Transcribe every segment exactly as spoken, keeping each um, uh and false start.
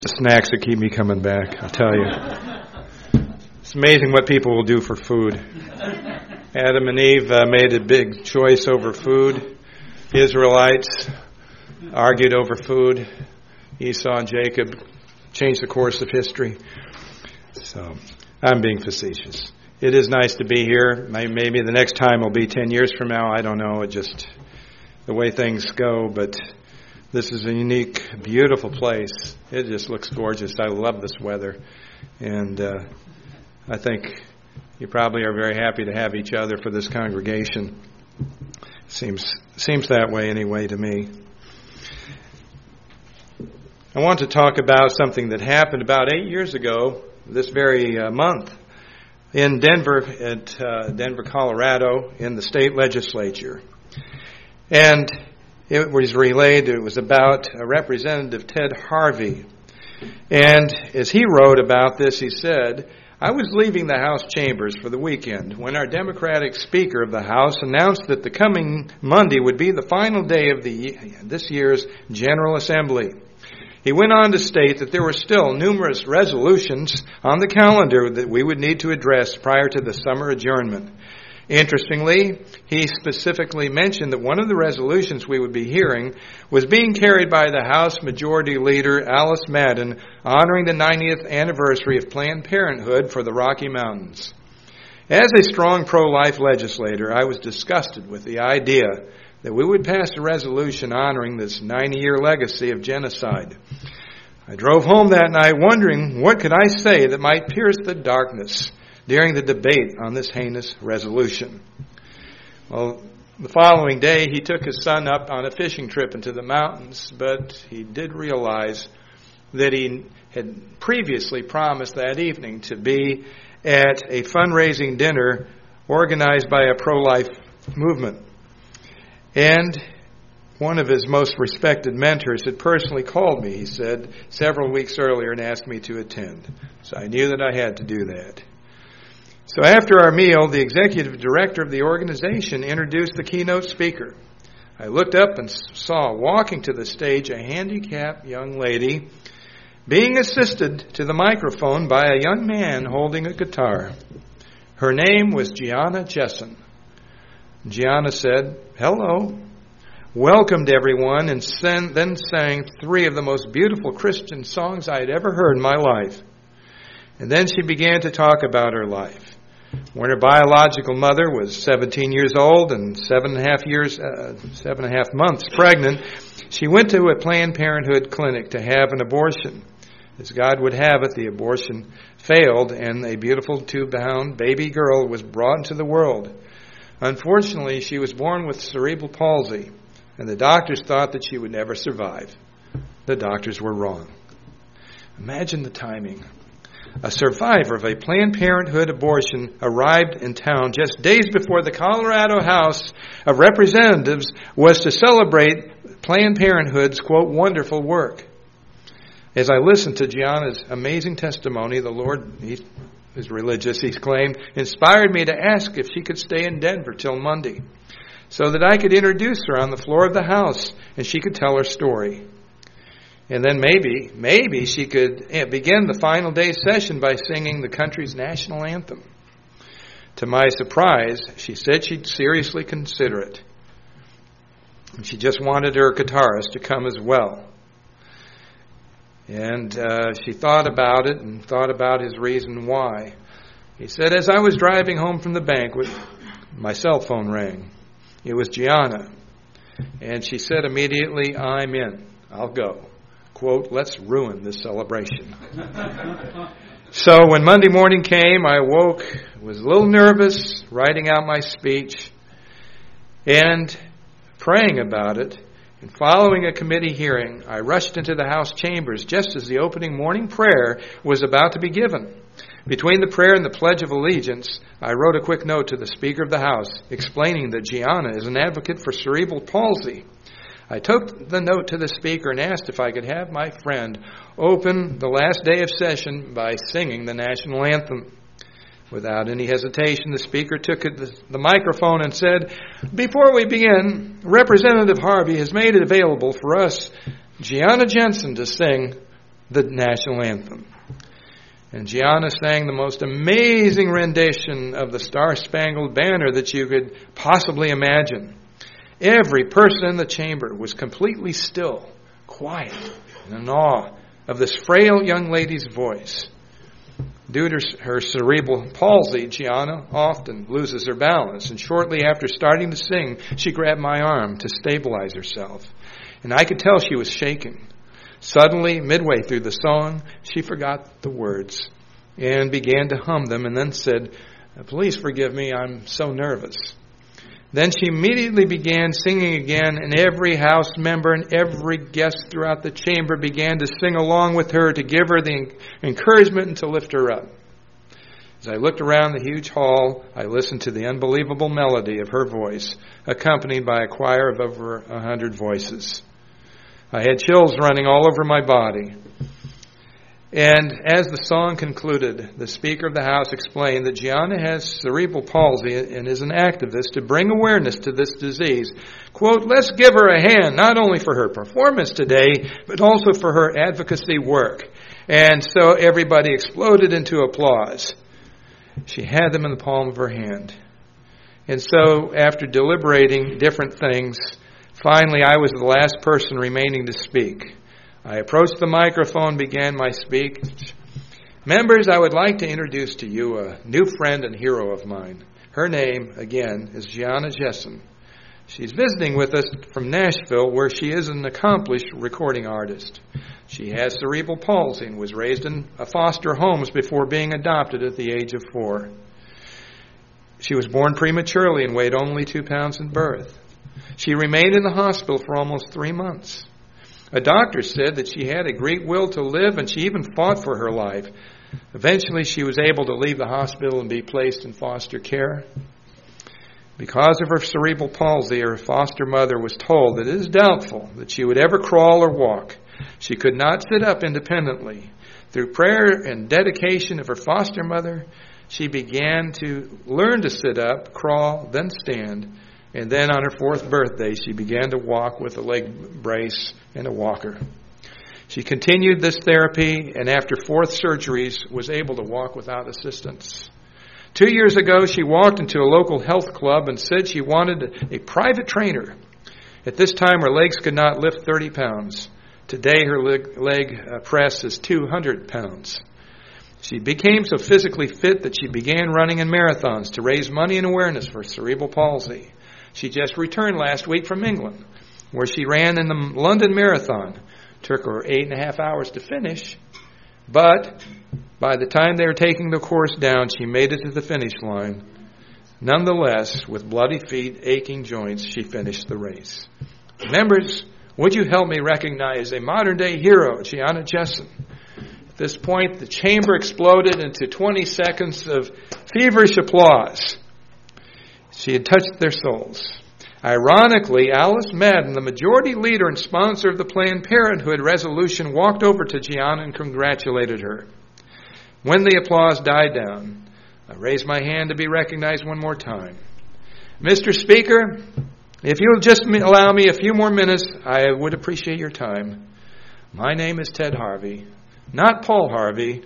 The snacks that keep me coming back, I'll tell you. It's amazing what people will do for food. Adam and Eve uh, made a big choice over food. The Israelites argued over food. Esau and Jacob changed the course of history. So, I'm being facetious. It is nice to be here. Maybe the next time will be ten years from now. I don't know. It just, the way things go, but this is a unique, beautiful place. It just looks gorgeous. I love this weather. And uh, I think you probably are very happy to have each other for this congregation. Seems seems that way anyway to me. I want to talk about something that happened about eight years ago, this very uh, month, in Denver, at uh, Denver, Colorado, in the state legislature. And it was relayed, it was about uh, Representative Ted Harvey. And as he wrote about this, he said, "I was leaving the House chambers for the weekend when our Democratic Speaker of the House announced that the coming Monday would be the final day of the this year's General Assembly. He went on to state that there were still numerous resolutions on the calendar that we would need to address prior to the summer adjournment. Interestingly, he specifically mentioned that one of the resolutions we would be hearing was being carried by the House Majority Leader Alice Madden, honoring the ninetieth anniversary of Planned Parenthood for the Rocky Mountains. As a strong pro-life legislator, I was disgusted with the idea that we would pass a resolution honoring this ninety-year legacy of genocide. I drove home that night wondering what could I say that might pierce the darkness during the debate on this heinous resolution." Well, the following day, he took his son up on a fishing trip into the mountains, but he did realize that he had previously promised that evening to be at a fundraising dinner organized by a pro-life movement. And one of his most respected mentors had personally called me, he said, several weeks earlier and asked me to attend. So I knew that I had to do that. So after our meal, the executive director of the organization introduced the keynote speaker. I looked up and saw walking to the stage a handicapped young lady being assisted to the microphone by a young man holding a guitar. Her name was Gianna Jessen. Gianna said, "Hello," welcomed everyone, and then sang three of the most beautiful Christian songs I had ever heard in my life. And then she began to talk about her life. When her biological mother was seventeen years old and seven and a half years, uh, seven and a half months pregnant, she went to a Planned Parenthood clinic to have an abortion. As God would have it, the abortion failed, and a beautiful two-pound baby girl was brought into the world. Unfortunately, she was born with cerebral palsy, and the doctors thought that she would never survive. The doctors were wrong. Imagine the timing. A survivor of a Planned Parenthood abortion arrived in town just days before the Colorado House of Representatives was to celebrate Planned Parenthood's, quote, wonderful work. As I listened to Gianna's amazing testimony, the Lord, he is religious, he's claimed, inspired me to ask if she could stay in Denver till Monday so that I could introduce her on the floor of the House and she could tell her story. And then maybe, maybe she could begin the final day session by singing the country's national anthem. To my surprise, she said she'd seriously consider it. And she just wanted her guitarist to come as well. And uh, she thought about it and thought about his reason why. He said, "As I was driving home from the banquet, my cell phone rang. It was Gianna. And she said immediately, 'I'm in. I'll go.' Quote, 'Let's ruin this celebration.'" So when Monday morning came, I woke, was a little nervous, writing out my speech and praying about it. And following a committee hearing, I rushed into the House chambers just as the opening morning prayer was about to be given. Between the prayer and the Pledge of Allegiance, I wrote a quick note to the Speaker of the House explaining that Gianna is an advocate for cerebral palsy. I took the note to the Speaker and asked if I could have my friend open the last day of session by singing the national anthem. Without any hesitation, the Speaker took the microphone and said, "Before we begin, Representative Harvey has made it available for us, Gianna Jessen, to sing the national anthem. And Gianna sang the most amazing rendition of the Star-Spangled Banner that you could possibly imagine. Every person in the chamber was completely still, quiet, and in awe of this frail young lady's voice. Due to her cerebral palsy, Gianna often loses her balance, and shortly after starting to sing, she grabbed my arm to stabilize herself. And I could tell she was shaking. Suddenly, midway through the song, she forgot the words and began to hum them and then said, "Please forgive me, I'm so nervous." Then she immediately began singing again, and every house member and every guest throughout the chamber began to sing along with her to give her the encouragement and to lift her up. As I looked around the huge hall, I listened to the unbelievable melody of her voice, accompanied by a choir of over a hundred voices. I had chills running all over my body. And as the song concluded, the Speaker of the House explained that Gianna has cerebral palsy and is an activist to bring awareness to this disease. Quote, "Let's give her a hand, not only for her performance today, but also for her advocacy work." And so everybody exploded into applause. She had them in the palm of her hand. And so after deliberating different things, finally I was the last person remaining to speak. I approached the microphone and began my speech. Members, I would like to introduce to you a new friend and hero of mine. Her name, again, is Gianna Jessen. She's visiting with us from Nashville, where she is an accomplished recording artist. She has cerebral palsy and was raised in foster homes before being adopted at the age of four. She was born prematurely and weighed only two pounds at birth. She remained in the hospital for almost three months. A doctor said that she had a great will to live, and she even fought for her life. Eventually, she was able to leave the hospital and be placed in foster care. Because of her cerebral palsy, her foster mother was told that it is doubtful that she would ever crawl or walk. She could not sit up independently. Through prayer and dedication of her foster mother, she began to learn to sit up, crawl, then stand. And then on her fourth birthday, she began to walk with a leg brace and a walker. She continued this therapy, and after four surgeries, was able to walk without assistance. Two years ago, she walked into a local health club and said she wanted a private trainer. At this time, her legs could not lift thirty pounds. Today, her leg, leg press is two hundred pounds. She became so physically fit that she began running in marathons to raise money and awareness for cerebral palsy. She just returned last week from England, where she ran in the London Marathon. Took her eight and a half hours to finish, but by the time they were taking the course down, she made it to the finish line. Nonetheless, with bloody feet, aching joints, she finished the race. Members, would you help me recognize a modern-day hero, Gianna Jessen? At this point, the chamber exploded into twenty seconds of feverish applause. She had touched their souls. Ironically, Alice Madden, the majority leader and sponsor of the Planned Parenthood resolution, walked over to Gianna and congratulated her. When the applause died down, I raised my hand to be recognized one more time. Mister Speaker, if you'll just allow me a few more minutes, I would appreciate your time. My name is Ted Harvey, not Paul Harvey,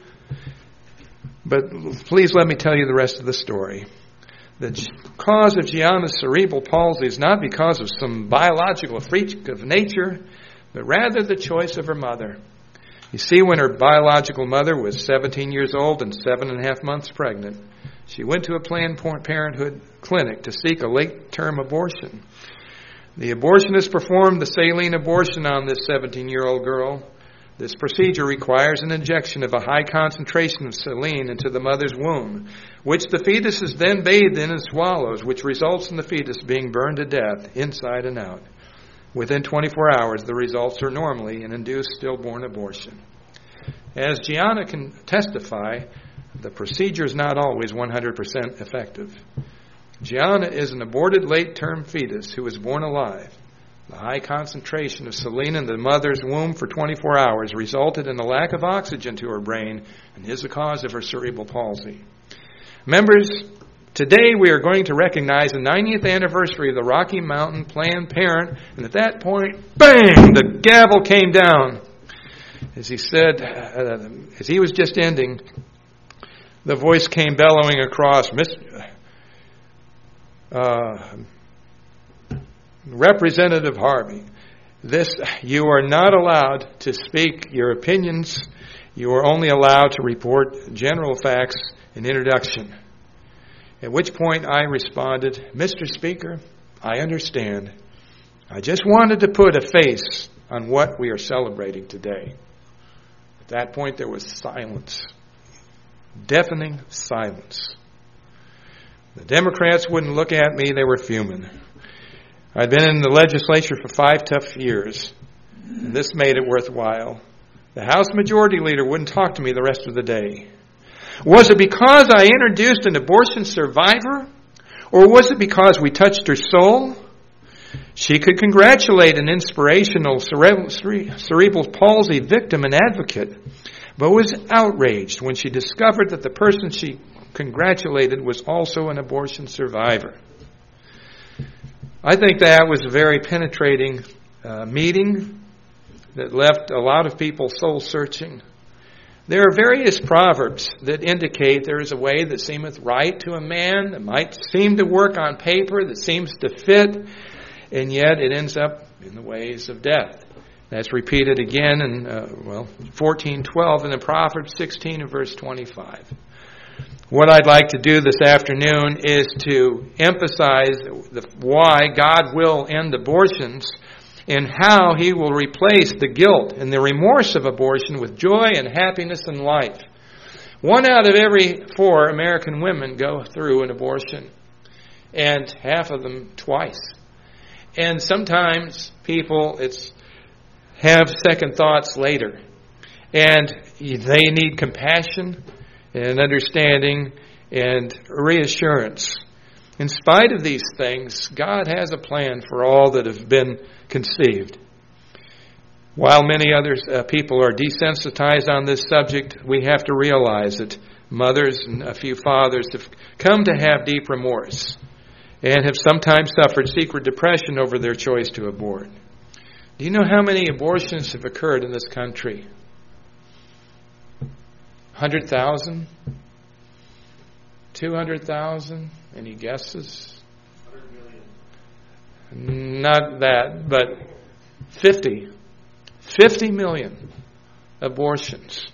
but please let me tell you the rest of the story. The cause of Gianna's cerebral palsy is not because of some biological freak of nature, but rather the choice of her mother. You see, when her biological mother was seventeen years old and seven and a half months pregnant, she went to a Planned Parenthood clinic to seek a late-term abortion. The abortionist performed the saline abortion on this seventeen-year-old girl. This procedure requires an injection of a high concentration of saline into the mother's womb, which the fetus is then bathed in and swallows, which results in the fetus being burned to death inside and out. Within twenty-four hours, the results are normally an induced stillborn abortion. As Gianna can testify, the procedure is not always one hundred percent effective. Gianna is an aborted late-term fetus who was born alive. The high concentration of saline in the mother's womb for twenty-four hours resulted in a lack of oxygen to her brain and is the cause of her cerebral palsy. Members, today we are going to recognize the ninetieth anniversary of the Rocky Mountain Planned Parent, and at that point, bang, the gavel came down. as he said, uh, as he was just ending, the voice came bellowing across, Miss uh, Representative Harvey, this, you are not allowed to speak your opinions. You are only allowed to report general facts and introduction. At which point I responded, Mister Speaker, I understand. I just wanted to put a face on what we are celebrating today. At that point there was silence. Deafening silence. The Democrats wouldn't look at me, they were fuming. I'd been in the legislature for five tough years, and this made it worthwhile. The House Majority Leader wouldn't talk to me the rest of the day. Was it because I introduced an abortion survivor? Or was it because we touched her soul? She could congratulate an inspirational cerebral palsy victim and advocate, but was outraged when she discovered that the person she congratulated was also an abortion survivor. I think that was a very penetrating uh, meeting that left a lot of people soul-searching. There are various proverbs that indicate there is a way that seemeth right to a man, that might seem to work on paper, that seems to fit, and yet it ends up in the ways of death. That's repeated again in, uh, well, fourteen twelve, and in Proverbs sixteen and verse twenty-five. What I'd like to do this afternoon is to emphasize the, why God will end abortions and how He will replace the guilt and the remorse of abortion with joy and happiness in life. One out of every four American women go through an abortion, and half of them twice. And sometimes people it's have second thoughts later, and they need compassion and understanding and reassurance. In spite of these things, God has a plan for all that have been conceived. While many other uh, people are desensitized on this subject, we have to realize that mothers and a few fathers have come to have deep remorse and have sometimes suffered secret depression over their choice to abort. Do you know how many abortions have occurred in this country? one hundred thousand? two hundred thousand? Any guesses? one hundred million. Not that, but fifty. fifty million abortions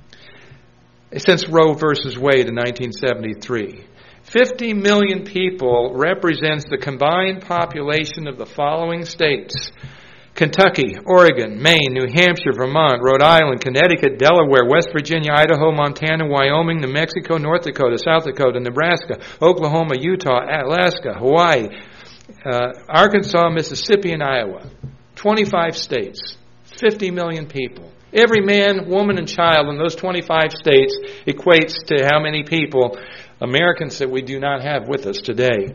since Roe versus Wade in nineteen seventy-three. fifty million people represents the combined population of the following states: Kentucky, Oregon, Maine, New Hampshire, Vermont, Rhode Island, Connecticut, Delaware, West Virginia, Idaho, Montana, Wyoming, New Mexico, North Dakota, South Dakota, Nebraska, Oklahoma, Utah, Alaska, Hawaii, uh, Arkansas, Mississippi, and Iowa. twenty-five states, fifty million people. Every man, woman, and child in those twenty-five states equates to how many people, Americans, that we do not have with us today.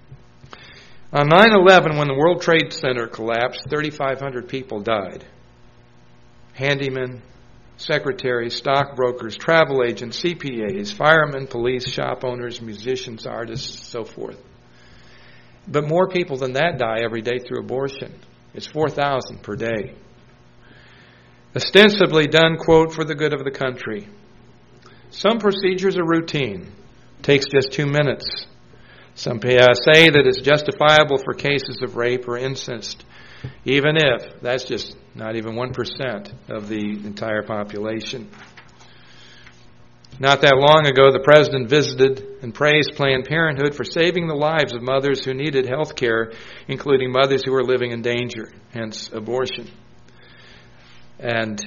On nine eleven, when the World Trade Center collapsed, thirty-five hundred people died. Handymen, secretaries, stockbrokers, travel agents, C P As, firemen, police, shop owners, musicians, artists, so forth. But more people than that die every day through abortion. It's four thousand per day. Ostensibly done, quote, for the good of the country. Some procedures are routine. Takes just two minutes. Some say that it's justifiable for cases of rape or incest, even if that's just not even one percent of the entire population. Not that long ago, the President visited and praised Planned Parenthood for saving the lives of mothers who needed health care, including mothers who were living in danger, hence abortion. And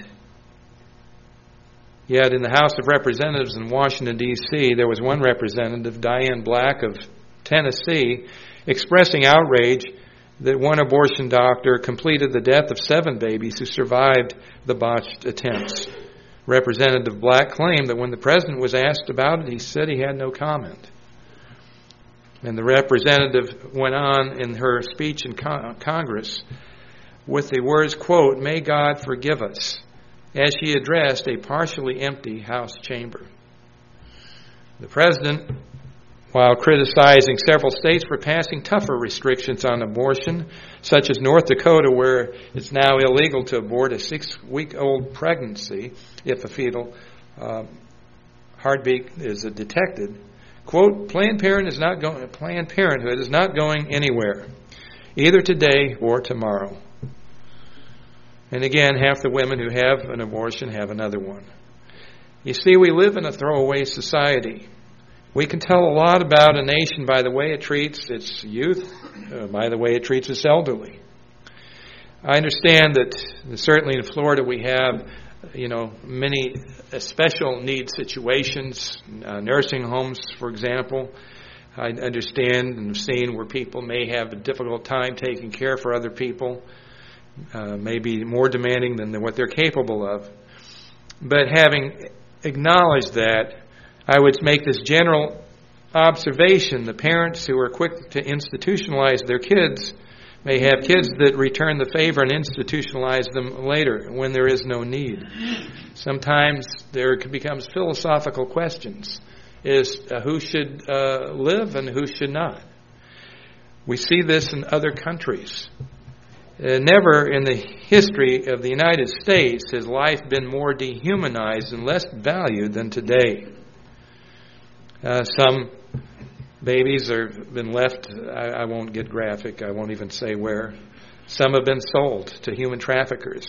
yet in the House of Representatives in Washington, D C, there was one representative, Diane Black of Tennessee, expressing outrage that one abortion doctor completed the death of seven babies who survived the botched attempts. Representative Black claimed that when the President was asked about it, he said he had no comment. And the representative went on in her speech in Congress with the words, quote, "May God forgive us," as she addressed a partially empty House chamber. The President while criticizing several states for passing tougher restrictions on abortion, such as North Dakota, where it's now illegal to abort a six-week-old pregnancy if a fetal uh, heartbeat is detected. Quote, Planned Parenthood is not going, Planned Parenthood is not going anywhere, either today or tomorrow. And again, half the women who have an abortion have another one. You see, we live in a throwaway society. We can tell a lot about a nation by the way it treats its youth, uh, by the way it treats its elderly. I understand that certainly in Florida we have, you know, many uh, special needs situations, uh, nursing homes, for example. I understand and have seen where people may have a difficult time taking care for other people, uh, maybe more demanding than what they're capable of. But having acknowledged that, I would make this general observation. The parents who are quick to institutionalize their kids may have kids that return the favor and institutionalize them later when there is no need. Sometimes there becomes philosophical questions. Is uh, who should uh, live and who should not? We see this in other countries. Uh, never in the history of the United States has life been more dehumanized and less valued than today. Uh, some babies have been left, I, I won't get graphic, I won't even say where. Some have been sold to human traffickers.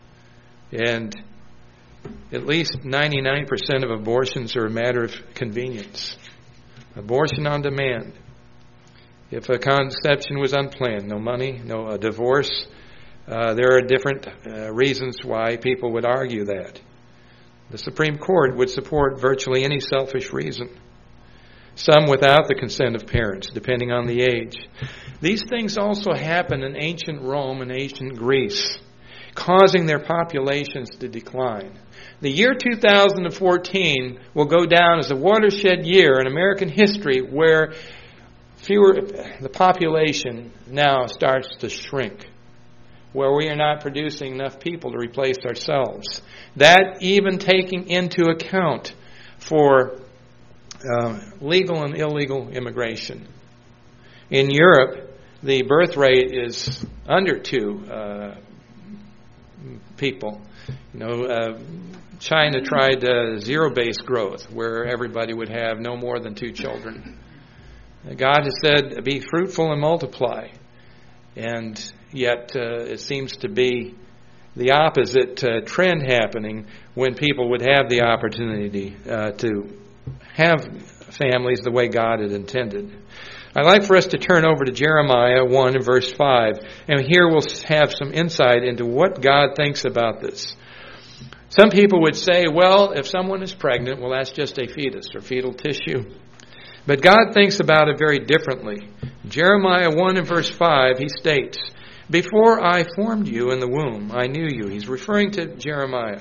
And at least ninety-nine percent of abortions are a matter of convenience. Abortion on demand. If a conception was unplanned, no money, no a divorce, uh, there are different uh, reasons why people would argue that. The Supreme Court would support virtually any selfish reason. Some without the consent of parents, depending on the age. These things also happen in ancient Rome and ancient Greece, causing their populations to decline. The year two thousand fourteen will go down as a watershed year in American history where fewer the population now starts to shrink, where we are not producing enough people to replace ourselves. That even taking into account for uh, legal and illegal immigration. In Europe, the birth rate is under two uh, people. You know, uh, China tried uh, zero-based growth, where everybody would have no more than two children. God has said, be fruitful and multiply. And yet uh, it seems to be the opposite uh, trend happening when people would have the opportunity uh, to have families the way God had intended. I'd like for us to turn over to Jeremiah one and verse five. And here we'll have some insight into what God thinks about this. Some people would say, well, if someone is pregnant, well, that's just a fetus or fetal tissue. But God thinks about it very differently. Jeremiah one and verse five, he states, before I formed you in the womb, I knew you. He's referring to Jeremiah.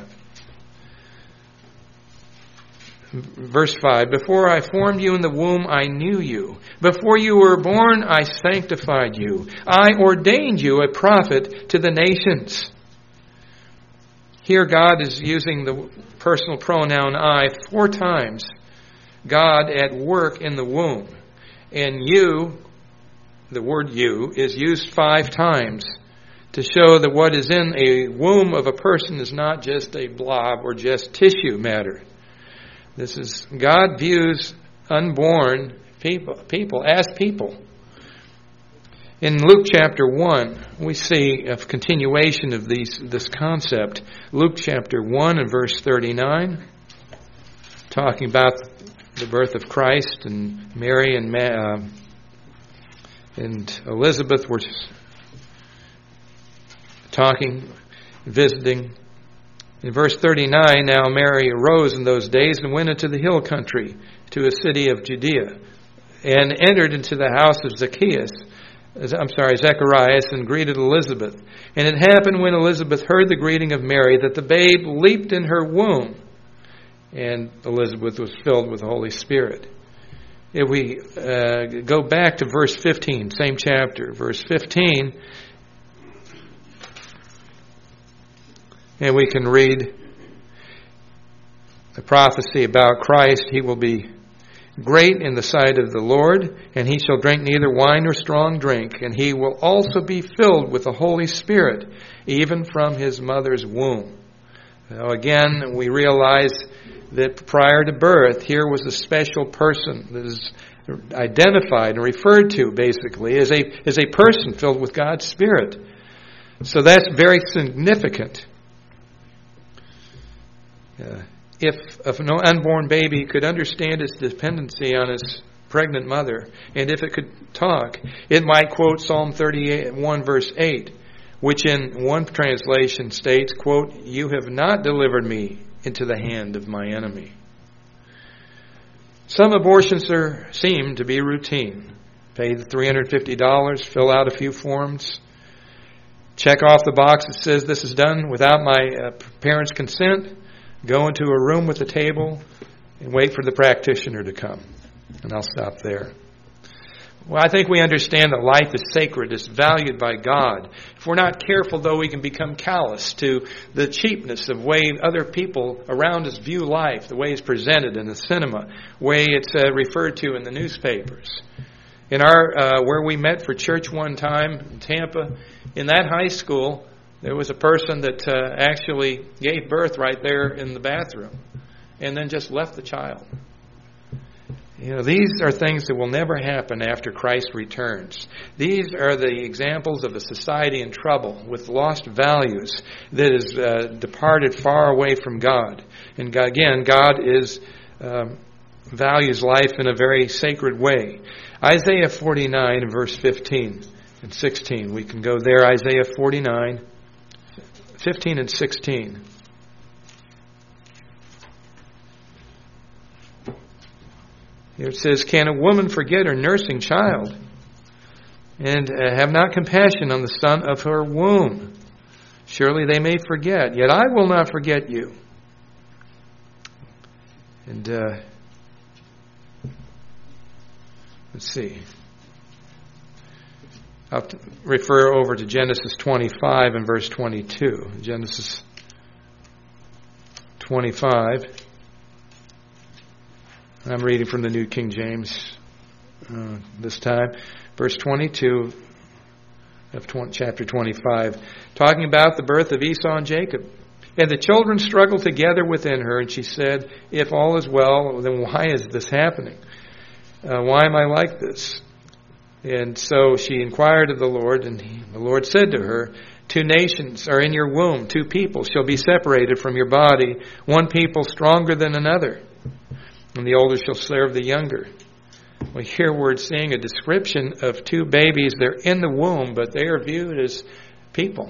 Verse five, before I formed you in the womb, I knew you. Before you were born, I sanctified you. I ordained you a prophet to the nations. Here God is using the personal pronoun I four times. God at work in the womb. And you, the word you, is used five times to show that what is in a womb of a person is not just a blob or just tissue matter. This is, God views unborn people, people as people. In Luke chapter one, we see a continuation of these, this concept. Luke chapter one and verse thirty-nine, talking about the birth of Christ, and Mary and uh, and Elizabeth were talking, visiting. In verse thirty-nine, now Mary arose in those days and went into the hill country to a city of Judea, and entered into the house of Zacchaeus, I'm sorry, Zacharias, and greeted Elizabeth. And it happened when Elizabeth heard the greeting of Mary that the babe leaped in her womb, and Elizabeth was filled with the Holy Spirit. If we uh, go back to verse fifteen, same chapter, verse fifteen, and we can read the prophecy about Christ. He will be great in the sight of the Lord, and he shall drink neither wine nor strong drink, and he will also be filled with the Holy Spirit, even from his mother's womb. Now again, we realize that prior to birth, here was a special person that is identified and referred to, basically, as a, as a person filled with God's Spirit. So that's very significant. Uh, if, if an unborn baby could understand its dependency on its pregnant mother, and if it could talk, it might quote Psalm thirty-one, verse eight, which in one translation states, quote, "You have not delivered me into the hand of my enemy." Some abortions are, seem to be routine. Pay the three hundred fifty dollars, fill out a few forms, check off the box that says this is done without my uh, parents' consent, go into a room with a table, and wait for the practitioner to come. And I'll stop there. Well, I think we understand that life is sacred, it's valued by God. If we're not careful, though, we can become callous to the cheapness of way other people around us view life, the way it's presented in the cinema, the way it's uh, referred to in the newspapers. In our uh, where we met for church one time in Tampa, in that high school, there was a person that uh, actually gave birth right there in the bathroom and then just left the child. You know, these are things that will never happen after Christ returns. These are the examples of a society in trouble with lost values that has uh, departed far away from God. And God, again, God is um, values life in a very sacred way. Isaiah forty-nine, verse fifteen and sixteen. We can go there. Isaiah forty-nine, fifteen and sixteen. Here it says, "Can a woman forget her nursing child and uh, have not compassion on the son of her womb? Surely they may forget, yet I will not forget you." And uh, let's see. I'll refer over to Genesis twenty-five and verse twenty-two. Genesis twenty-five. I'm reading from the New King James uh, this time. Verse twenty-two of twenty, chapter twenty-five, talking about the birth of Esau and Jacob. "And the children struggled together within her, and she said, 'If all is well, then why is this happening? Uh, why am I like this?' And so she inquired of the Lord, and he, the Lord said to her, 'Two nations are in your womb, two people shall be separated from your body, one people stronger than another, and the older shall serve the younger.'" Well, here we're seeing a description of two babies. They're in the womb, but they are viewed as people.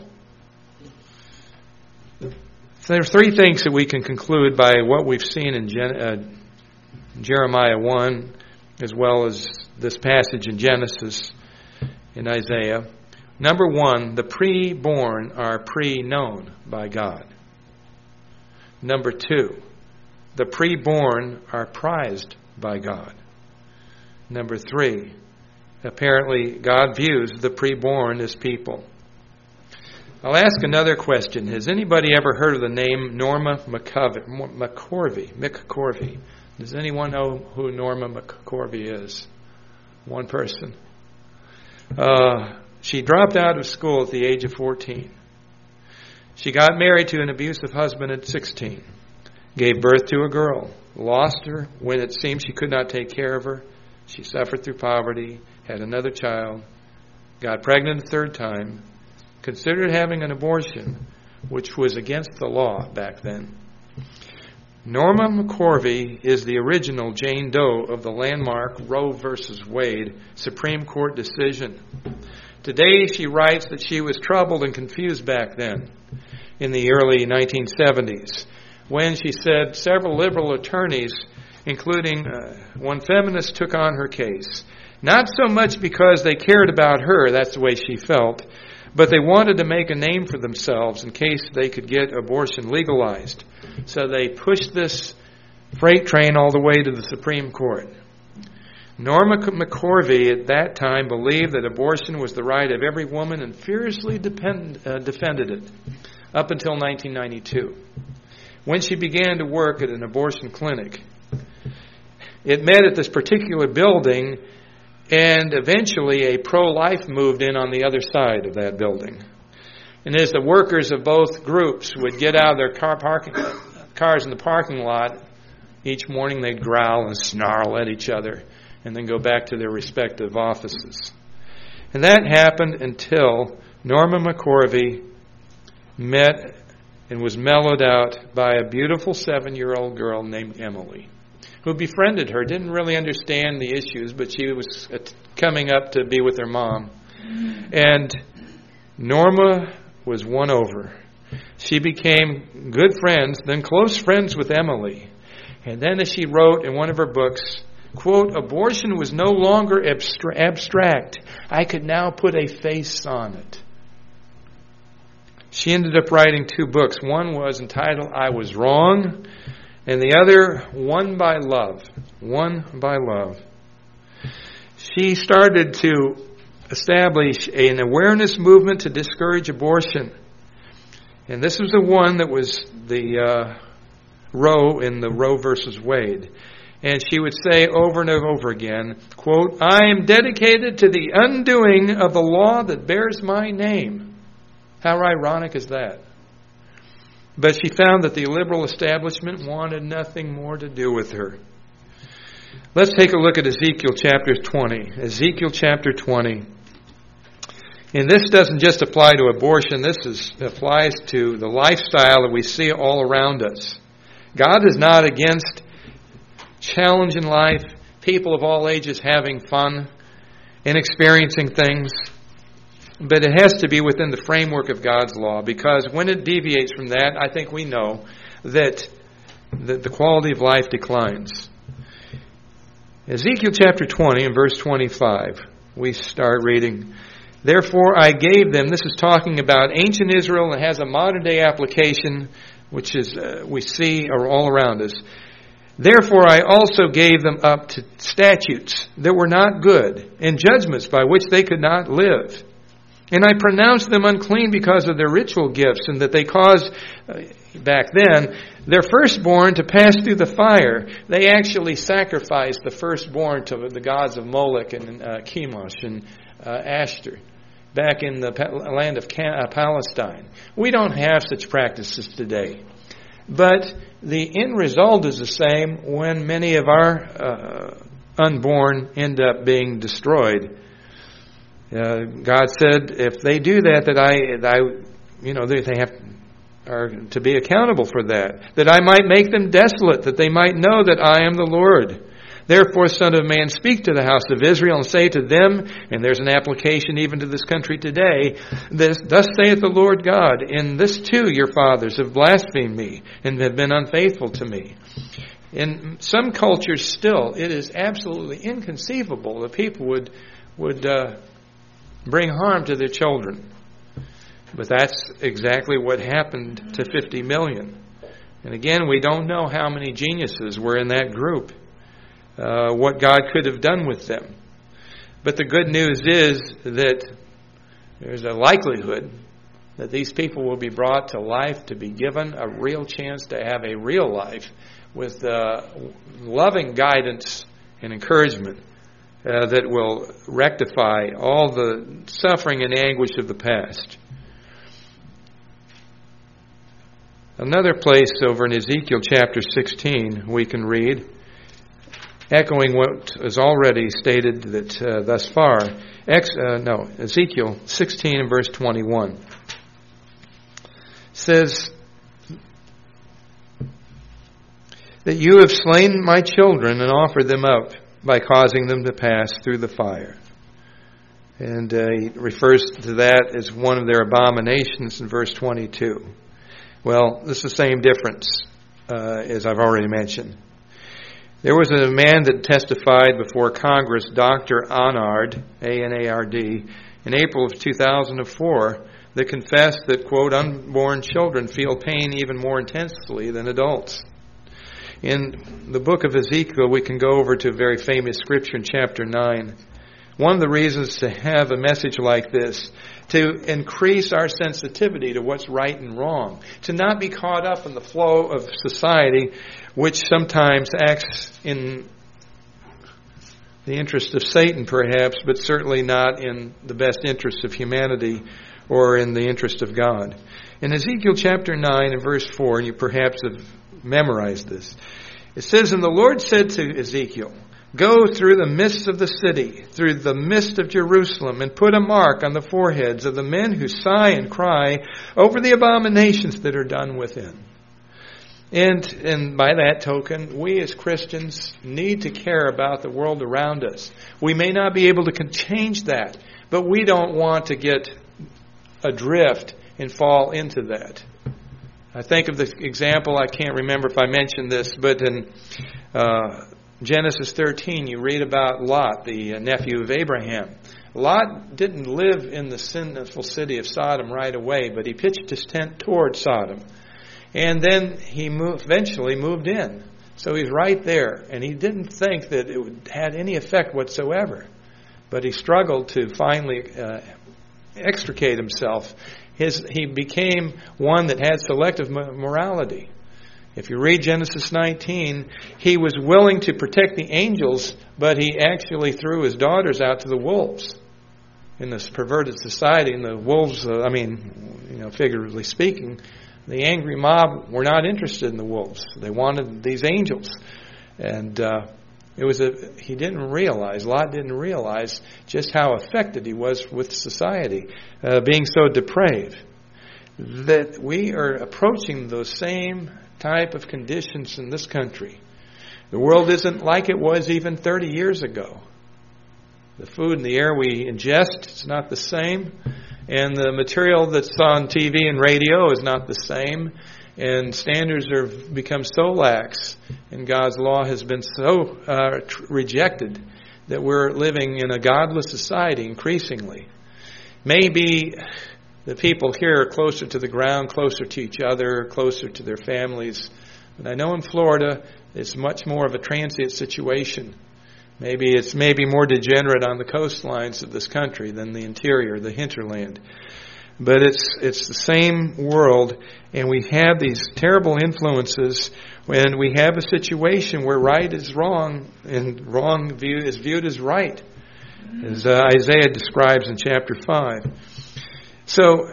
So there are three things that we can conclude by what we've seen in Gen- uh, Jeremiah one, as well as this passage in Genesis, in Isaiah. Number one, the pre-born are pre-known by God. Number two, the pre-born are prized by God. Number three, apparently God views the pre-born as people. I'll ask another question. Has anybody ever heard of the name Norma McCorvey? McCorvey. Does anyone know who Norma McCorvey is? One person. Uh, she dropped out of school at the age of fourteen. She got married to an abusive husband at sixteen. Gave birth to a girl, lost her when it seemed she could not take care of her. She suffered through poverty, had another child, got pregnant a third time, considered having an abortion, which was against the law back then. Norma McCorvey is the original Jane Doe of the landmark Roe versus Wade Supreme Court decision. Today she writes that she was troubled and confused back then in the early nineteen seventies. When she said several liberal attorneys, including uh, one feminist, took on her case. Not so much because they cared about her, that's the way she felt, but they wanted to make a name for themselves in case they could get abortion legalized. So they pushed this freight train all the way to the Supreme Court. Norma McCorvey at that time believed that abortion was the right of every woman and fiercely depend, uh, defended it up until nineteen ninety-two. When she began to work at an abortion clinic. it met at this particular building, and eventually a pro-life moved in on the other side of that building. And as the workers of both groups would get out of their car parking, cars in the parking lot, each morning they'd growl and snarl at each other and then go back to their respective offices. And that happened until Norma McCorvey met and was mellowed out by a beautiful seven-year-old girl named Emily, who befriended her, didn't really understand the issues, but she was coming up to be with her mom. And Norma was won over. She became good friends, then close friends with Emily. And then as she wrote in one of her books, quote, abortion was no longer abstra- abstract. I could now put a face on it. She ended up writing two books. One was entitled I Was Wrong, and the other, Won by Love. Won by Love. She started to establish an awareness movement to discourage abortion. And this was the one that was the uh, Roe in the Roe versus Wade. And she would say over and over again, quote, I am dedicated to the undoing of the law that bears my name. How ironic is that? But she found that the liberal establishment wanted nothing more to do with her. Let's take a look at Ezekiel chapter twenty. Ezekiel chapter twenty. And this doesn't just apply to abortion. This is, applies to the lifestyle that we see all around us. God is not against challenge in life, people of all ages having fun and experiencing things. But it has to be within the framework of God's law, because when it deviates from that, I think we know that the, the quality of life declines. Ezekiel chapter twenty and verse twenty-five, we start reading, therefore I gave them, this is talking about ancient Israel and has a modern day application, which is uh, we see are all around us. Therefore I also gave them up to statutes that were not good, and judgments by which they could not live. And I pronounced them unclean because of their ritual gifts, and that they caused, uh, back then, their firstborn to pass through the fire. They actually sacrificed the firstborn to the gods of Moloch and uh, Chemosh and uh, Ashtar back in the pa- land of Ca- uh, Palestine. We don't have such practices today. But the end result is the same when many of our uh, unborn end up being destroyed. Uh, God said, if they do that, that I, that I, you know, they have are to be accountable for that. That I might make them desolate, that they might know that I am the Lord. Therefore, Son of Man, speak to the house of Israel and say to them, and there's an application even to this country today, this, thus saith the Lord God, in this too your fathers have blasphemed me and have been unfaithful to me. In some cultures still, it is absolutely inconceivable that people would would uh, bring harm to their children. But that's exactly what happened to fifty million. And again, we don't know how many geniuses were in that group, uh, what God could have done with them. But the good news is that there's a likelihood that these people will be brought to life, to be given a real chance to have a real life with uh, loving guidance and encouragement uh, that will rectify all the suffering and anguish of the past. Another place over in Ezekiel chapter sixteen we can read, echoing what is already stated that uh, thus far. Ex, uh, no, Ezekiel sixteen and verse twenty-one says that you have slain my children and offered them up by causing them to pass through the fire. And uh, he refers to that as one of their abominations in verse twenty-two. Well, this is the same difference uh, as I've already mentioned. There was a man that testified before Congress, Doctor Anard, A N A R D, in April of two thousand four, that confessed that, quote, unborn children feel pain even more intensely than adults. In the book of Ezekiel, we can go over to a very famous scripture in chapter nine. One of the reasons to have a message like this, to increase our sensitivity to what's right and wrong, to not be caught up in the flow of society, which sometimes acts in the interest of Satan perhaps, but certainly not in the best interest of humanity or in the interest of God. In Ezekiel chapter nine and verse four, and you perhaps have memorized this, it says, "And the Lord said to Ezekiel, go through the midst of the city, through the midst of Jerusalem, and put a mark on the foreheads of the men who sigh and cry over the abominations that are done within." And, and by that token, we as Christians need to care about the world around us. We may not be able to change that, but we don't want to get adrift and fall into that. I think of the example, I can't remember if I mentioned this, but in uh, Genesis thirteen, you read about Lot, the nephew of Abraham. Lot didn't live in the sinful city of Sodom right away, but he pitched his tent toward Sodom. And then he moved, eventually moved in. So he's right there. And he didn't think that it would, had any effect whatsoever. But he struggled to finally uh, extricate himself. His, he became one that had selective morality. If you read Genesis nineteen, he was willing to protect the angels, but he actually threw his daughters out to the wolves in this perverted society. And the wolves, uh, I mean, you know, figuratively speaking, the angry mob were not interested in the wolves. They wanted these angels. And uh, it was a he didn't realize, Lot didn't realize just how affected he was with society, uh, being so depraved. That we are approaching those same type of conditions in this country. The world isn't like it was even thirty years ago. The food and the air we ingest is not the same. And the material that's on T V and radio is not the same. And standards have become so lax, and God's law has been so uh, tr- rejected that we're living in a godless society increasingly. Maybe the people here are closer to the ground, closer to each other, closer to their families. But I know in Florida it's much more of a transient situation. Maybe it's maybe more degenerate on the coastlines of this country than the interior, the hinterland. But it's it's the same world, and we have these terrible influences when we have a situation where right is wrong and wrong view is viewed as right, as uh, Isaiah describes in chapter five. So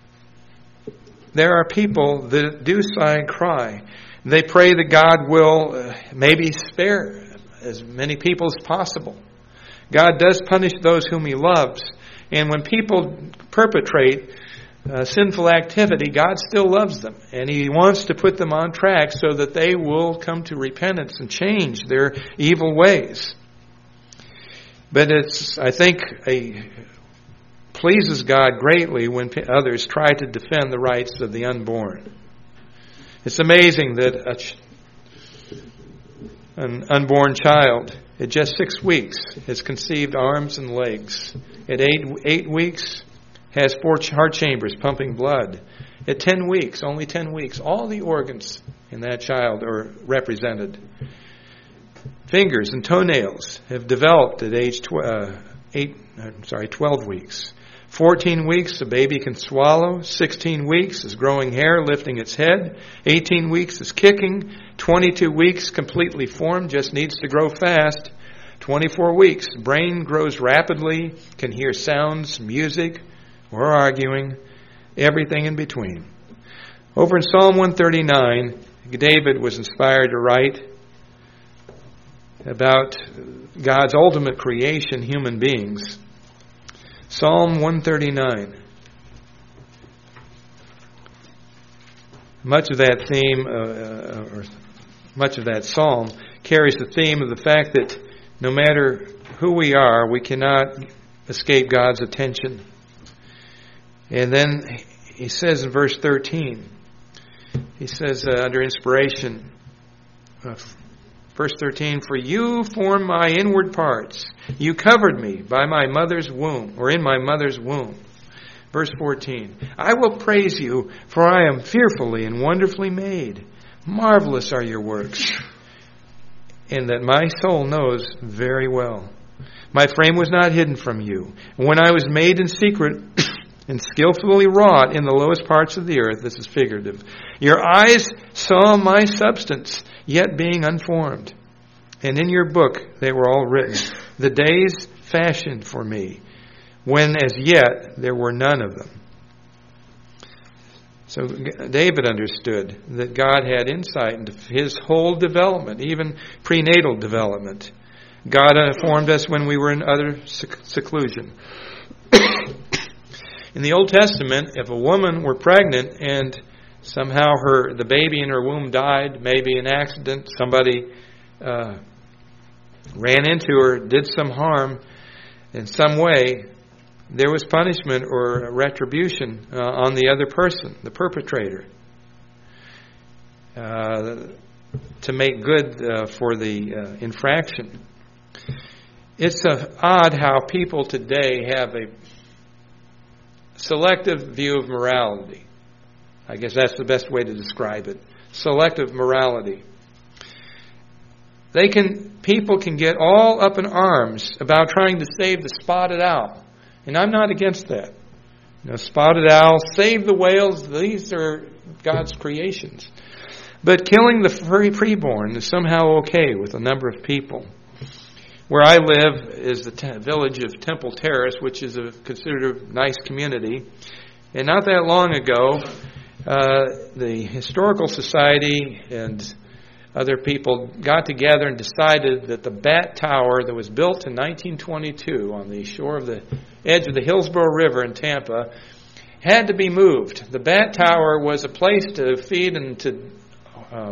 there are people that do sigh and cry. They pray that God will uh, maybe spare as many people as possible. God does punish those whom He loves. And when people perpetrate uh, sinful activity, God still loves them. And He wants to put them on track so that they will come to repentance and change their evil ways. But it's, I think, a pleases God greatly when others try to defend the rights of the unborn. It's amazing that a ch- an unborn child at just six weeks has conceived arms and legs. At eight eight weeks has four heart chambers pumping blood. At ten weeks, only ten weeks, all the organs in that child are represented. Fingers and toenails have developed at age tw- uh, eight. I'm sorry, twelve weeks. Fourteen weeks, a baby can swallow. Sixteen weeks is growing hair, lifting its head. Eighteen weeks is kicking. Twenty-two weeks, completely formed, just needs to grow fast. Twenty-four weeks, brain grows rapidly, can hear sounds, music, or arguing, everything in between. Over in Psalm one thirty-nine, David was inspired to write about God's ultimate creation, human beings. Psalm one thirty-nine. Much of that theme, uh, or much of that psalm, carries the theme of the fact that no matter who we are, we cannot escape God's attention. And then he says in verse thirteen, he says uh, under inspiration, uh, verse thirteen, "For you formed my inward parts. You covered me by my mother's womb," or in my mother's womb. Verse fourteen, "I will praise you, for I am fearfully and wonderfully made. Marvelous are your works, and that my soul knows very well. My frame was not hidden from you. When I was made in secret and skillfully wrought in the lowest parts of the earth," this is figurative, "your eyes saw my substance, yet being unformed. And in your book they were all written, the days fashioned for me, when as yet there were none of them. So David understood that God had insight into his whole development, even prenatal development. God formed us when we were in utter seclusion. In the Old Testament, if a woman were pregnant and somehow her the baby in her womb died, maybe an accident, somebody uh, ran into her, did some harm in some way, there was punishment or retribution uh, on the other person, the perpetrator, uh, to make good uh, for the uh, infraction. It's uh, odd how people today have a selective view of morality. I guess that's the best way to describe it. Selective morality. They can, people can get all up in arms about trying to save the spotted owl. And I'm not against that. You know, spotted owl, save the whales, these are God's creations. But killing the furry preborn is somehow okay with a number of people. Where I live is the t- village of Temple Terrace, which is a considered a nice community. And not that long ago, uh, the Historical Society and other people got together and decided that the Bat Tower that was built in nineteen twenty-two on the shore of the edge of the Hillsborough River in Tampa had to be moved. The Bat Tower was a place to feed and to uh,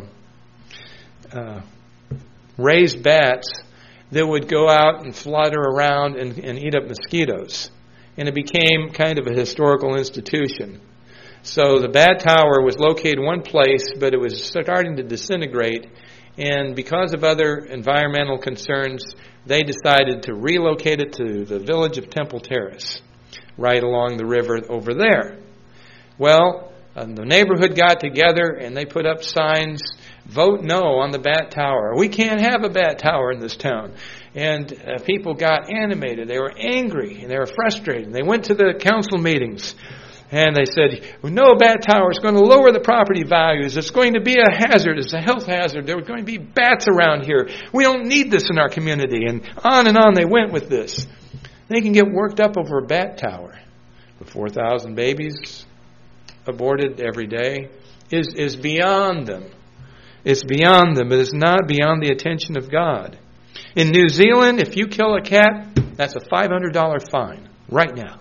uh, raise bats that would go out and flutter around and, and eat up mosquitoes. And it became kind of a historical institution. So the Bat Tower was located in one place, but it was starting to disintegrate. And because of other environmental concerns, they decided to relocate it to the village of Temple Terrace, right along the river over there. Well, uh, the neighborhood got together and they put up signs, vote no on the Bat Tower. We can't have a Bat Tower in this town. And uh, people got animated. They were angry and they were frustrated. They went to the council meetings and they said, no Bat Tower is going to lower the property values. It's going to be a hazard. It's a health hazard. There are going to be bats around here. We don't need this in our community. And on and on they went with this. They can get worked up over a Bat Tower. The four thousand babies aborted every day is, is beyond them. It's beyond them. It is not beyond the attention of God. In New Zealand, if you kill a cat, that's a five hundred dollars fine right now.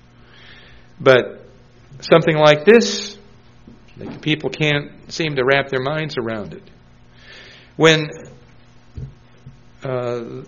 But something like this, people can't seem to wrap their minds around it. When uh,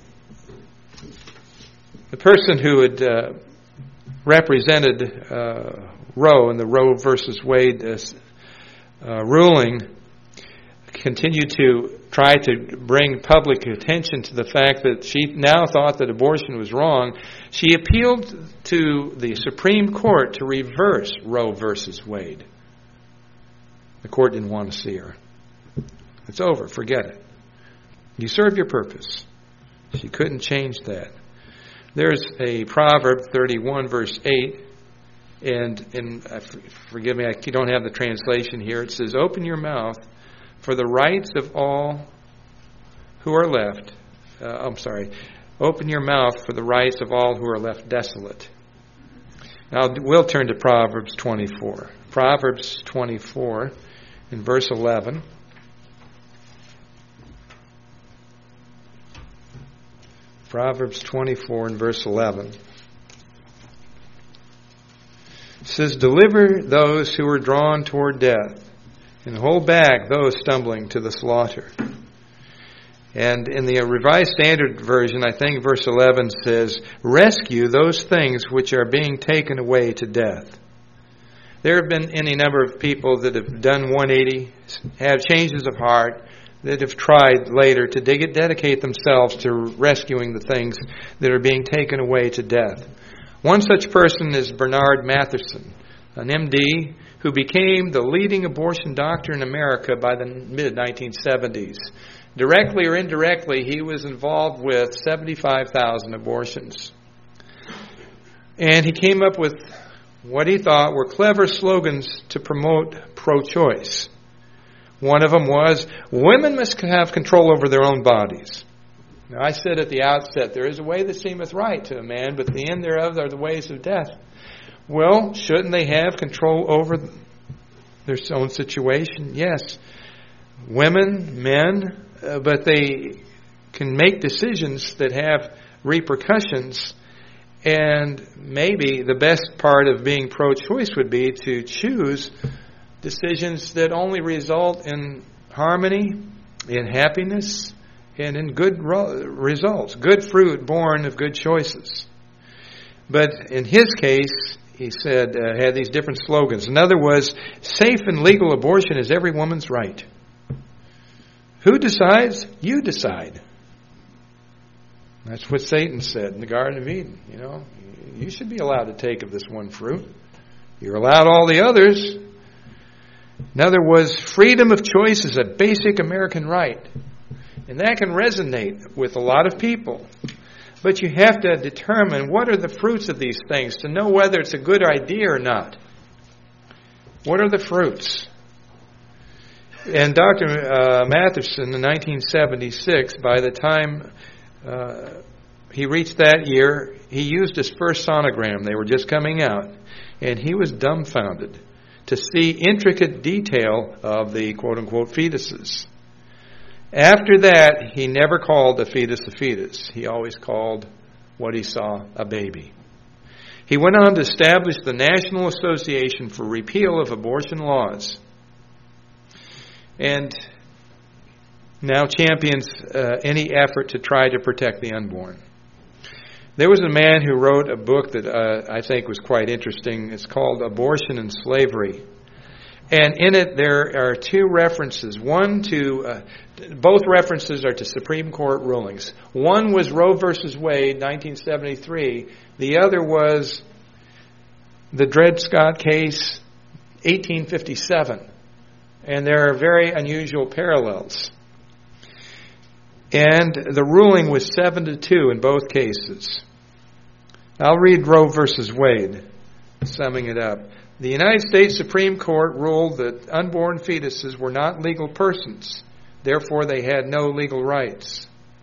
the person who had uh, represented uh, Roe in the Roe versus Wade uh, uh, ruling continued to try to bring public attention to the fact that she now thought that abortion was wrong, she appealed to the Supreme Court to reverse Roe versus Wade. The court didn't want to see her. It's over. Forget it. You serve your purpose. She couldn't change that. There's a Proverb thirty-one verse eight, and, and uh, forgive me, I don't have the translation here. It says, open your mouth for the rights of all who are left. Uh, I'm sorry. Open your mouth for the rights of all who are left desolate. Now we'll turn to Proverbs twenty-four. Proverbs twenty-four in verse eleven. Proverbs twenty-four and verse eleven. It says, deliver those who are drawn toward death, and hold back those stumbling to the slaughter. And in the Revised Standard Version, I think verse eleven says, rescue those things which are being taken away to death. There have been any number of people that have done one eighty, have changes of heart, that have tried later to dedicate themselves to rescuing the things that are being taken away to death. One such person is Bernard Matheson, an M D who became the leading abortion doctor in America by the mid nineteen seventies. Directly or indirectly, he was involved with seventy-five thousand abortions. And he came up with what he thought were clever slogans to promote pro-choice. One of them was, women must have control over their own bodies. Now, I said at the outset, there is a way that seemeth right to a man, but the end thereof are the ways of death. Well, shouldn't they have control over their own situation? Yes. Women, men, uh, but they can make decisions that have repercussions. And maybe the best part of being pro-choice would be to choose decisions that only result in harmony, in happiness, and in good results, good fruit born of good choices. But in his case, he said, uh, had these different slogans. Another was, safe and legal abortion is every woman's right. Who decides? You decide. That's what Satan said in the Garden of Eden. You know, you should be allowed to take of this one fruit. You're allowed all the others. Another was, freedom of choice is a basic American right. And that can resonate with a lot of people. But you have to determine what are the fruits of these things to know whether it's a good idea or not. What are the fruits? And Doctor Uh, Matheson in nineteen seventy-six, by the time uh, he reached that year, he used his first sonogram. They were just coming out. And he was dumbfounded to see intricate detail of the quote-unquote fetuses. After that, he never called a fetus a fetus. He always called what he saw a baby. He went on to establish the National Association for Repeal of Abortion Laws, and now champions uh, any effort to try to protect the unborn. There was a man who wrote a book that uh, I think was quite interesting. It's called Abortion and Slavery. And in it there are two references. One to, uh, both references are to Supreme Court rulings. One was Roe versus Wade, nineteen seventy-three. The other was the Dred Scott case, eighteen fifty-seven. And there are very unusual parallels. And the ruling was seven to two in both cases. I'll read Roe versus Wade, summing it up. The United States Supreme Court ruled that unborn fetuses were not legal persons. Therefore, they had no legal rights.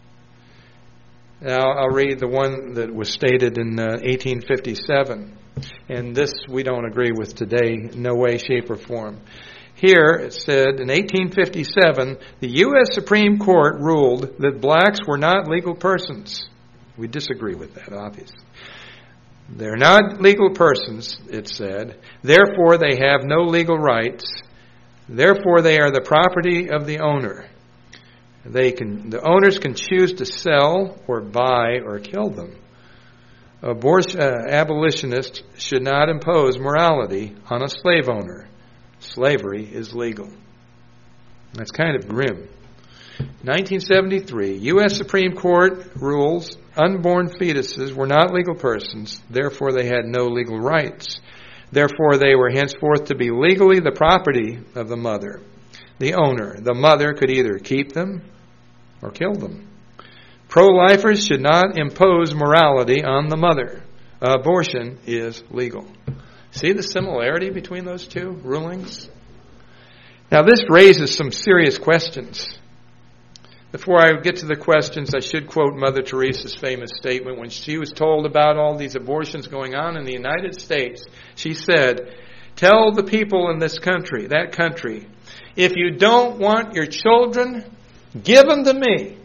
Now, I'll read the one that was stated in uh, eighteen fifty-seven. And this we don't agree with today, in no way, shape, or form. Here, it said, in eighteen fifty-seven, the U S Supreme Court ruled that blacks were not legal persons. We disagree with that, obviously. They're not legal persons, it said. Therefore, they have no legal rights. Therefore, they are the property of the owner. They can, the owners can choose to sell or buy or kill them. Abortion, uh, abolitionists should not impose morality on a slave owner. Slavery is legal. That's kind of grim. nineteen seventy-three, U S Supreme Court rules unborn fetuses were not legal persons, therefore they had no legal rights. Therefore they were henceforth to be legally the property of the mother, the owner. The mother could either keep them or kill them. Pro-lifers should not impose morality on the mother. Abortion is legal. See the similarity between those two rulings? Now this raises some serious questions. Before I get to the questions, I should quote Mother Teresa's famous statement. When she was told about all these abortions going on in the United States, she said, "Tell the people in this country, that country, if you don't want your children, give them to me."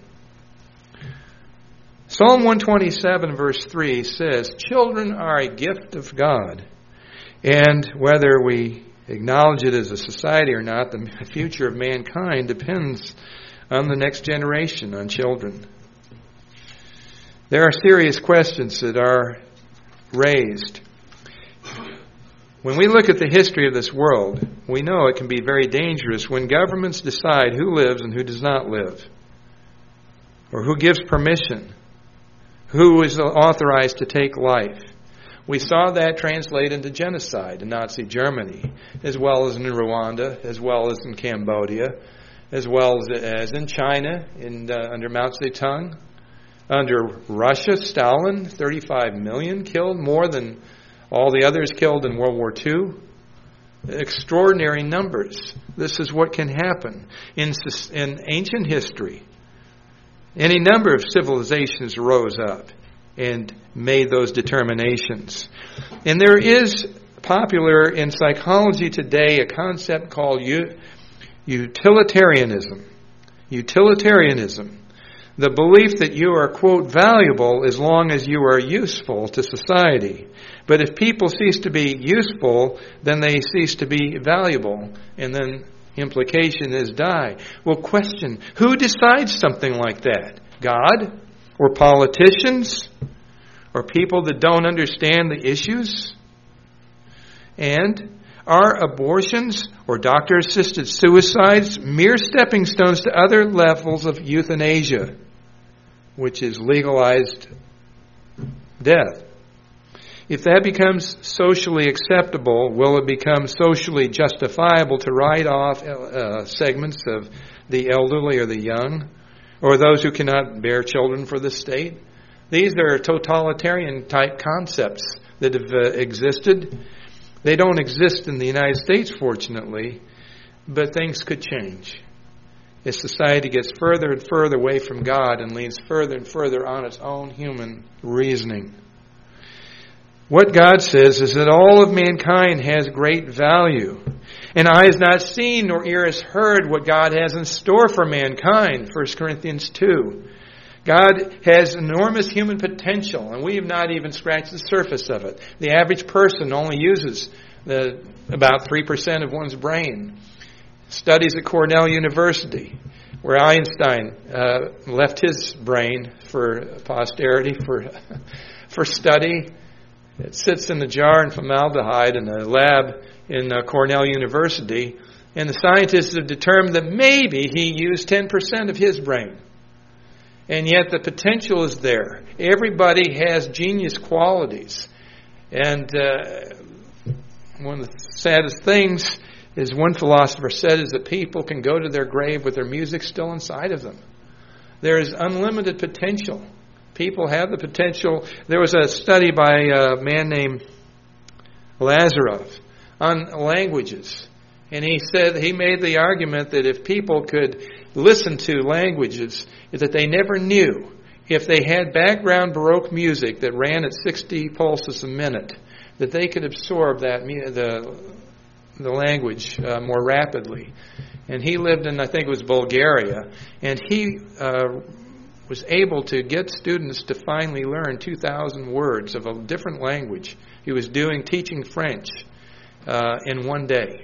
Psalm one twenty-seven verse three says, "Children are a gift of God." And whether we acknowledge it as a society or not, the future of mankind depends on the next generation, on children. There are serious questions that are raised. When we look at the history of this world, we know it can be very dangerous when governments decide who lives and who does not live, or who gives permission, who is authorized to take life. We saw that translate into genocide in Nazi Germany, as well as in Rwanda, as well as in Cambodia, as well as, as in China in, uh, under Mao Zedong. Under Russia, Stalin, thirty-five million killed, more than all the others killed in World War Two. Extraordinary numbers. This is what can happen. In, in ancient history, Any number of civilizations rose up and made those determinations. And there is popular in psychology today a concept called utilitarianism. Utilitarianism. The belief that you are, quote, valuable as long as you are useful to society. But if people cease to be useful, then they cease to be valuable. And then implication is die. Well, question, who decides something like that? God? Or politicians? Or people that don't understand the issues? And are abortions or doctor-assisted suicides mere stepping stones to other levels of euthanasia, which is legalized death? If that becomes socially acceptable, will it become socially justifiable to write off uh, segments of the elderly or the young, or those who cannot bear children for the state? These are totalitarian type concepts that have uh, existed. They don't exist in the United States, fortunately, but things could change as society gets further and further away from God and leans further and further on its own human reasoning. What God says is that all of mankind has great value. And eye has not seen nor ear has heard what God has in store for mankind, First Corinthians two. God has enormous human potential, and we have not even scratched the surface of it. The average person only uses the, about three percent of one's brain. Studies at Cornell University, where Einstein uh, left his brain for posterity, for, for study. It sits in the jar in formaldehyde in a lab in uh, Cornell University, and the scientists have determined that maybe he used ten percent of his brain. And yet the potential is there. Everybody has genius qualities. And uh, one of the saddest things is one philosopher said is that people can go to their grave with their music still inside of them. There is unlimited potential. People have the potential. There was a study by a man named Lazarev on languages. And he said, he made the argument that if people could listen to languages that they never knew, if they had background Baroque music that ran at sixty pulses a minute, that they could absorb that the the language uh, more rapidly. And he lived in, I think it was Bulgaria, and he uh, was able to get students to finally learn two thousand words of a different language. He was doing teaching French uh, in one day.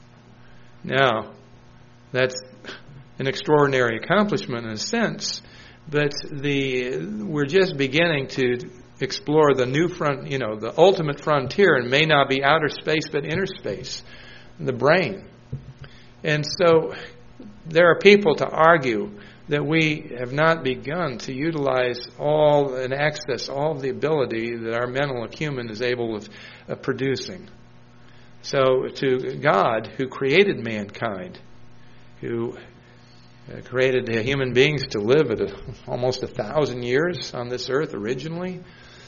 Now, that's an extraordinary accomplishment in a sense, but the we're just beginning to explore the new front, you know, the ultimate frontier, and may not be outer space but inner space, the brain. And so there are people to argue that we have not begun to utilize all and access all of the ability that our mental acumen is able of, of producing. So to God, who created mankind, who created human beings to live at a, almost a thousand years on this earth originally,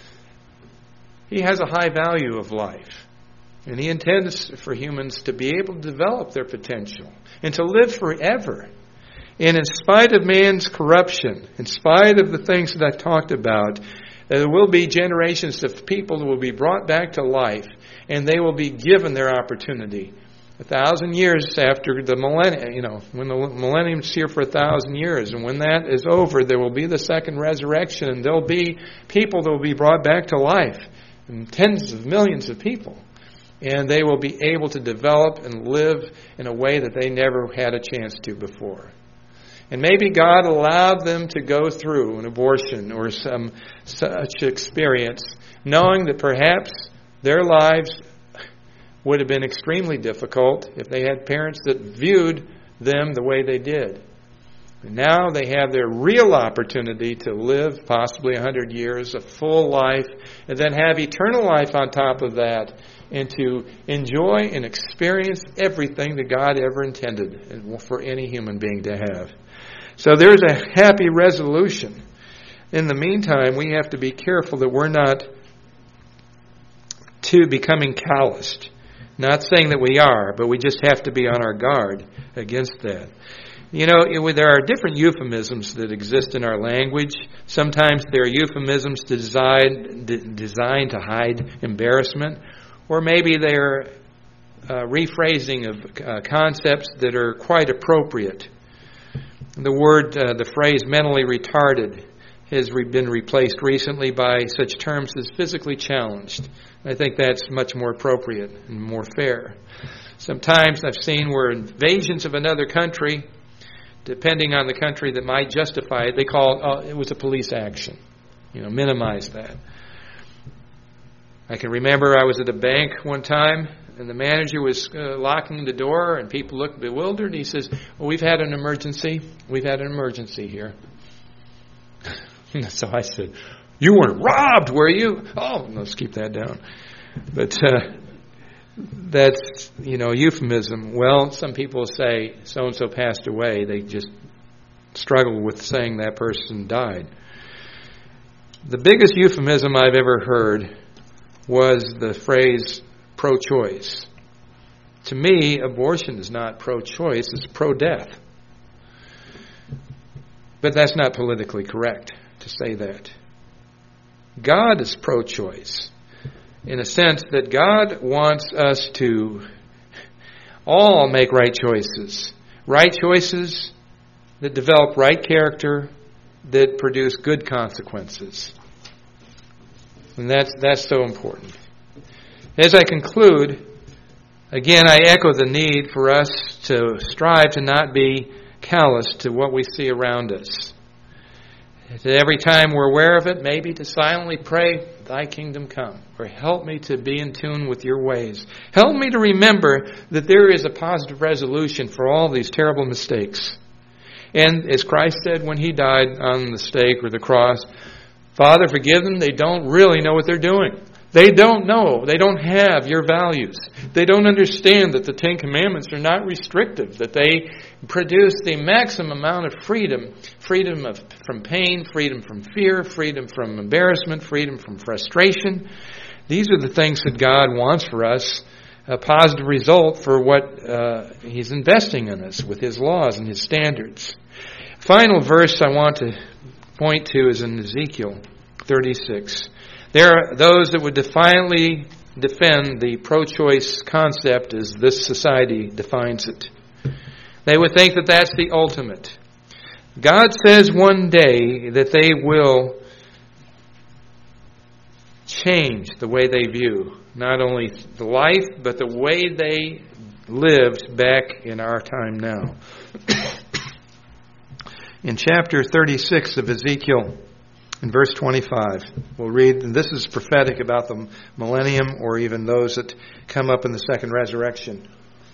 He has a high value of life. And He intends for humans to be able to develop their potential and to live forever. And in spite of man's corruption, in spite of the things that I've talked about, there will be generations of people that will be brought back to life, and they will be given their opportunity. A thousand years after the millennium, you know, when the millennium is here for a thousand years, and when that is over, there will be the second resurrection, and there'll be people that will be brought back to life, and tens of millions of people. And they will be able to develop and live in a way that they never had a chance to before. And maybe God allowed them to go through an abortion or some such experience, knowing that perhaps their lives would have been extremely difficult if they had parents that viewed them the way they did. And now they have their real opportunity to live possibly a hundred years, a full life, and then have eternal life on top of that, and to enjoy and experience everything that God ever intended for any human being to have. So there's a happy resolution. In the meantime, we have to be careful that we're not too becoming calloused. Not saying that we are, but we just have to be on our guard against that. You know, it, there are different euphemisms that exist in our language. Sometimes there are euphemisms designed, d- designed to hide embarrassment, or maybe they're uh, rephrasing of uh, concepts that are quite appropriate. The word, uh, the phrase mentally retarded has re- been replaced recently by such terms as physically challenged. I think that's much more appropriate and more fair. Sometimes I've seen where invasions of another country, depending on the country that might justify it, they call it, oh, it was a police action. You know, minimize that. I can remember I was at a bank one time, and the manager was uh, locking the door, and people looked bewildered. He says, well, we've had an emergency. We've had an emergency here. So I said, you weren't robbed, were you? Oh, let's keep that down. But uh, that's, you know, euphemism. Well, some people say so-and-so passed away. They just struggle with saying that person died. The biggest euphemism I've ever heard was the phrase pro-choice. To me, abortion is not pro-choice, it's pro-death. But that's not politically correct to say that. God is pro-choice in a sense that God wants us to all make right choices. Right choices that develop right character, that produce good consequences. And that's that's so important. As I conclude, again, I echo the need for us to strive to not be callous to what we see around us. That every time we're aware of it, maybe to silently pray, Thy kingdom come, or help me to be in tune with Your ways. Help me to remember that there is a positive resolution for all these terrible mistakes. And as Christ said when He died on the stake or the cross, Father, forgive them, they don't really know what they're doing. They don't know. They don't have Your values. They don't understand that the Ten Commandments are not restrictive, that they produce the maximum amount of freedom. Freedom of, from pain, freedom from fear, freedom from embarrassment, freedom from frustration. These are the things that God wants for us, a positive result for what uh, He's investing in us with His laws and His standards. Final verse I want to point to is in Ezekiel thirty-six. There are those that would defiantly defend the pro-choice concept as this society defines it. They would think that that's the ultimate. God says one day that they will change the way they view not only the life, but the way they lived back in our time now. In chapter thirty-six of Ezekiel, in verse twenty-five, we'll read, and this is prophetic about the millennium or even those that come up in the second resurrection.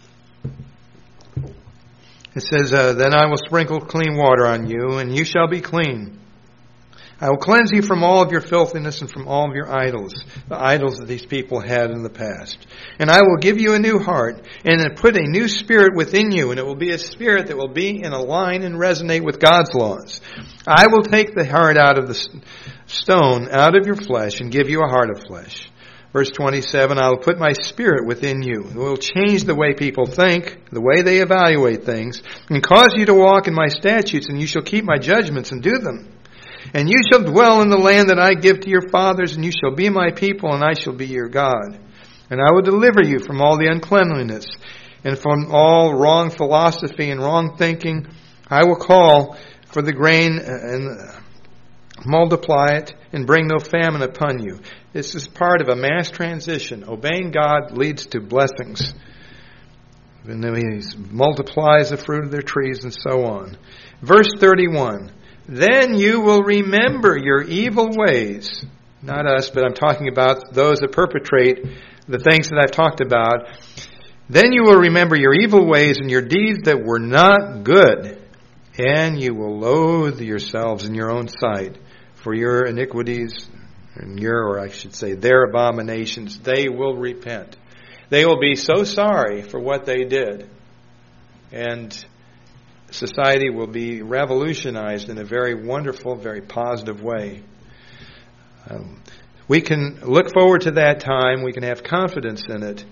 It says, uh, Then I will sprinkle clean water on you, and you shall be clean. I will cleanse you from all of your filthiness and from all of your idols, the idols that these people had in the past. And I will give you a new heart, and put a new spirit within you, and it will be a spirit that will be in a line and resonate with God's laws. I will take the heart out of the stone, out of your flesh, and give you a heart of flesh. Verse twenty-seven, I will put my spirit within you. It will change the way people think, the way they evaluate things, and cause you to walk in my statutes, and you shall keep my judgments and do them. And you shall dwell in the land that I give to your fathers, and you shall be my people, and I shall be your God. And I will deliver you from all the uncleanliness, and from all wrong philosophy and wrong thinking. I will call for the grain and multiply it, and bring no famine upon you. This is part of a mass transition. Obeying God leads to blessings. And then He multiplies the fruit of their trees and so on. Verse thirty-one. Then you will remember your evil ways. Not us, but I'm talking about those that perpetrate the things that I've talked about. Then you will remember your evil ways and your deeds that were not good. And you will loathe yourselves in your own sight for your iniquities, and your, or I should say their abominations. They will repent. They will be so sorry for what they did. And society will be revolutionized in a very wonderful, very positive way. Um, we can look forward to that time. We can have confidence in it.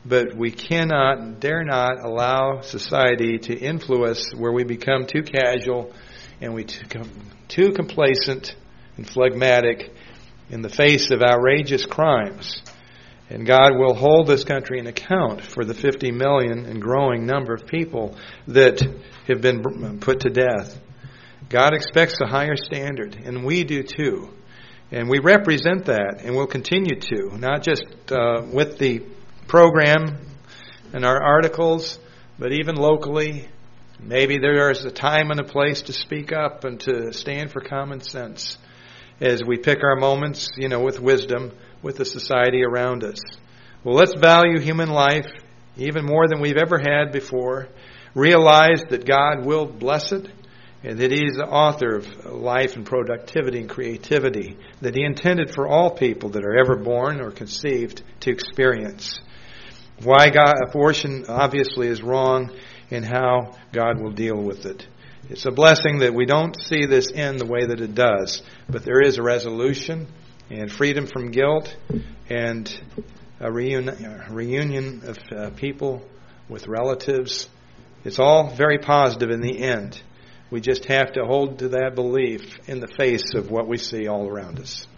but we cannot, dare not allow society to influence where we become too casual and we become too complacent and phlegmatic in the face of outrageous crimes. And God will hold this country in account for the fifty million and growing number of people that have been put to death. God expects a higher standard, and we do too. And we represent that, and will continue to, not just uh, with the program and our articles, but even locally. Maybe there is a time and a place to speak up and to stand for common sense as we pick our moments, you know, with wisdom, with the society around us. Well, let's value human life even more than we've ever had before. Realize that God will bless it, and that He is the author of life and productivity and creativity, that He intended for all people that are ever born or conceived to experience. Why God, abortion obviously is wrong, and how God will deal with it. It's a blessing that we don't see this end the way that it does, but there is a resolution and freedom from guilt and a reunion, a reunion of uh, people with relatives. It's all very positive in the end. We just have to hold to that belief in the face of what we see all around us.